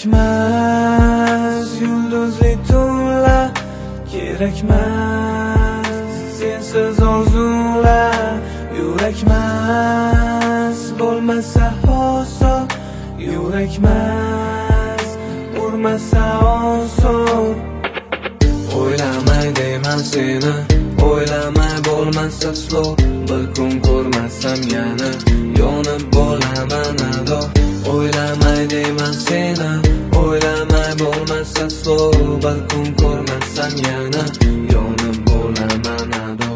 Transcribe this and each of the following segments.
Kerakmas yulduzli tunlar, kerakmas sensiz orzular. Yurakmas bo'lmasa oson, yurakmas urmasa oson. O'ylamay deyman seni, o'ylamay bo'lmasa aslo. Bir kun ko'rmasam yana yonib bo'laman ado. O'ylamay deyman seni, o'ylamay bo'lmasa aslo. Bir kun ko'rmasam yana yonib bo'laman ado.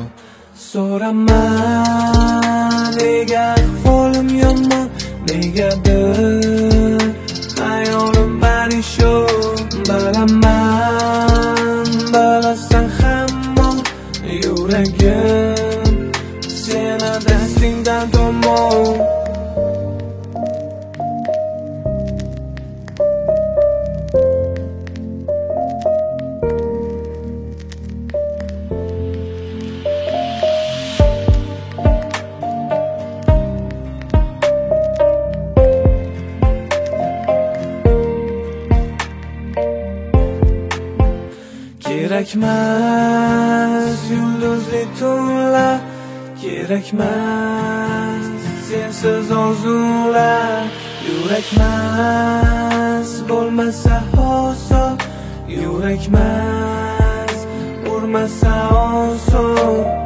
So'raman nega ahvolim yomon, negadir hayolim parishon. Bilaman bilasan hamma yuragim seni dastingdan tomon. Kerakmas yulduzli tunlar, kerakmas sensiz orzular. Yurakmas bo'lmasa oson, yurakmas urmasa oson.